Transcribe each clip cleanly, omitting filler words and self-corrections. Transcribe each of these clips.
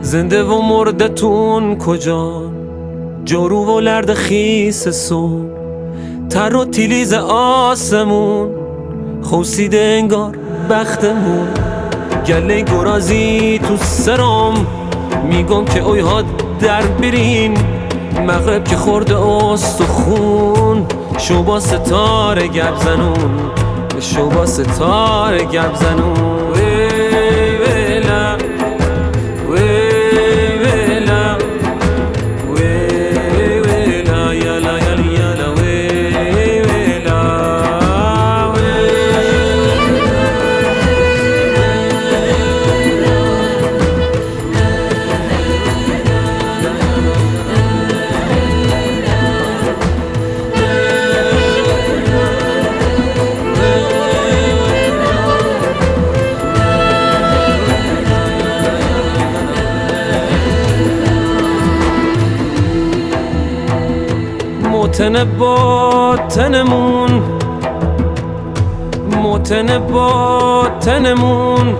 زنده و مردتون کجا؟ جارو و لرد خیس صبح، تر و تیلیز آسمون، خوسیده انگار بختمون. گله گرازی تو سرم میگم که اوی ها در برین، مغرب که خورده استخون، شو با ستاره گپ زنون، شو با ستاره گپ زنون. موتن باطنمون، موتن باطنمون،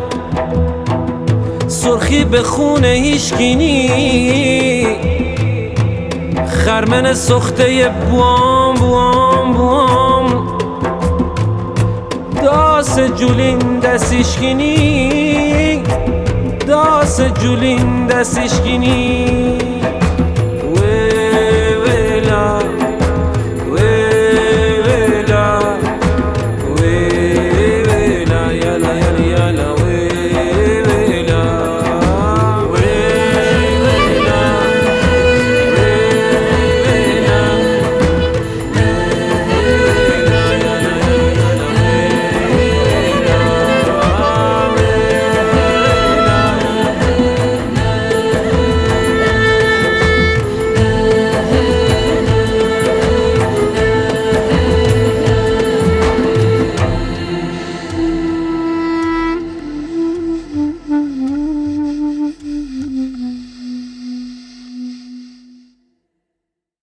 سرخی به خون هیشگینی، خرمن سخته بوام بوام بوام، داس جولین دستیشگینی، داس جولین دستیشگینی. ویلا